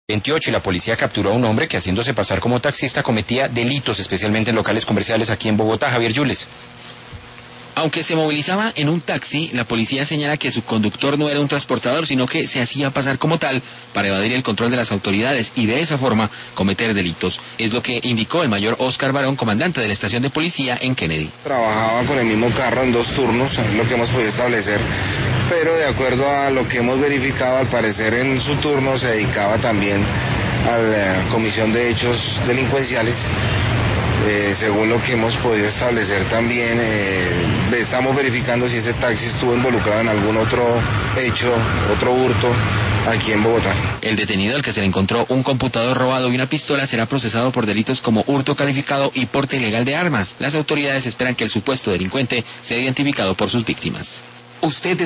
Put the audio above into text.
28 y la policía capturó a un hombre que, haciéndose pasar como taxista, cometía delitos, especialmente en locales comerciales aquí en Bogotá. Javier Yules. Aunque se movilizaba en un taxi, la policía señala que su conductor no era un transportador, sino que se hacía pasar como tal para evadir el control de las autoridades y de esa forma cometer delitos. Es lo que indicó el mayor Oscar Barón, comandante de la estación de policía en Kennedy. Trabajaba con el mismo carro en 2 turnos, es lo que hemos podido establecer, pero de acuerdo a lo que hemos verificado, al parecer en su turno se dedicaba también a la comisión de hechos delincuenciales. Según lo que hemos podido establecer también, estamos verificando si ese taxi estuvo involucrado en algún otro hecho, otro hurto aquí en Bogotá. El detenido, al que se le encontró un computador robado y una pistola, será procesado por delitos como hurto calificado y porte ilegal de armas. Las autoridades esperan que el supuesto delincuente sea identificado por sus víctimas.